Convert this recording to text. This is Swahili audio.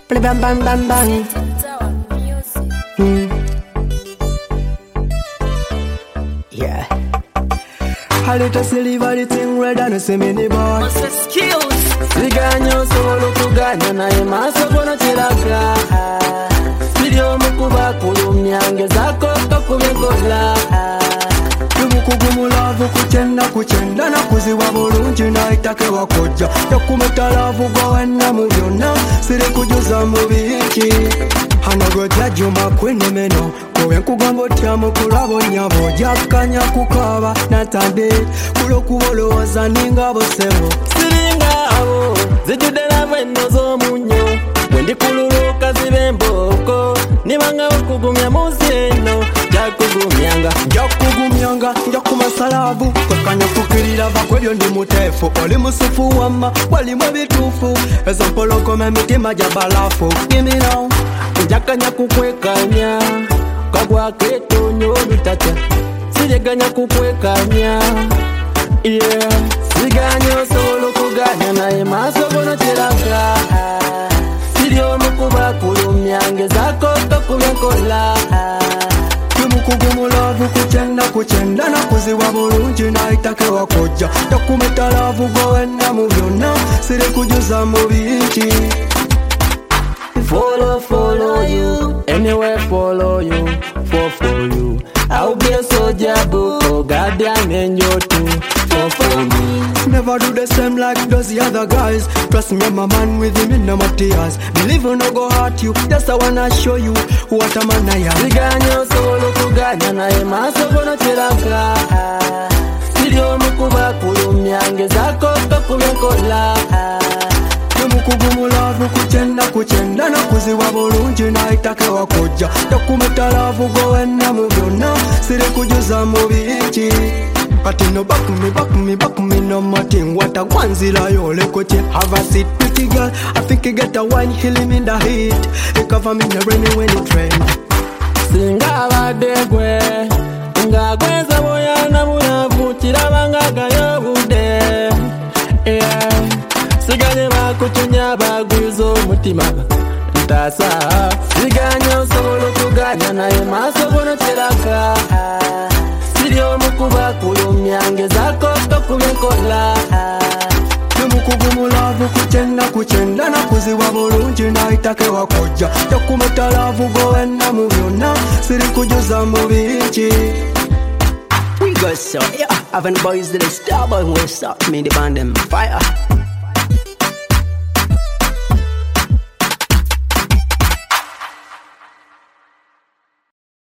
Bang bang bang bang bang. Yeah. A little silver, the thing red and a mini bar. What's the skills? Siganyo solo kuganya na emaso kono chiraka. Video mukuba kulumyange zako kakumekola. Yumukugumulavu kuchenda na kuziwa bulungi na itake wakoja. Yakumetalavu gowena mu byonna siri kujuza mu biki. Hanagotya juma kwene meno kowe nkugamba otya mu kulabo nyabo jakanya kukaba natande kulokubolooza ningabo sebo siringa abo zijudde eno z'omunyo bwendikululuka zibe emboko nibanga okugumya muzi eno njakugumyanga njakumasalavu kwekanya kukirira vakwebyo ndi muteefu oli musufu wamma walimu ebituufu ezo mpologoma emitima gya balafu gimino njakanya kukwekanya kagwaketonyo olutatya sireganya kukwekanya yeah. Siganya osobola okuganya naye maaso gono kiraga siri omukuba kulumyange zako tokubekola yumukugumulavu kuchenda na kuziwa bulungi na itake wakoja yakumetalavu gowena mu byonna siri kujuza mu bingi Follow you, anywhere follow you, for you. I'll be a soldier, boy, guardian angel too, for me. Never do the same like those other guys. Trust me, I'm a man with him in no tears. Believe you no go hurt you, just I wanna show you what a man I am. Siganyo solo kuganya na emaso kono chiraka. Sirio mukuba kulumyange zako tokumekola. Yumukugumulavu kuchenda na kuziwa bulungi na itake wakoja yakumetalavu gowena mu byonna siri kujuza mu bingi kati no back me no mating what a gwanzirayo olekotye have a seat pretty girl I think you get a wine healing in the heat you cover me in the rain when it rain singa badegwe nga gweza boyana mulavu kirabanga gayobude yeah siganye bakutunya bagwizo mutima ntasa siganye osobola okuganya naye maaso gono kiraka siri omukuba kulumyange zako tokubekola yumukugumulavu kuchenda na kuziwa bulungi na itake wakoja yakumetalavu gowena mu byonna siri kujuza mu bingi We go so, yeah, having boys that they star boy when we stop me the band them fire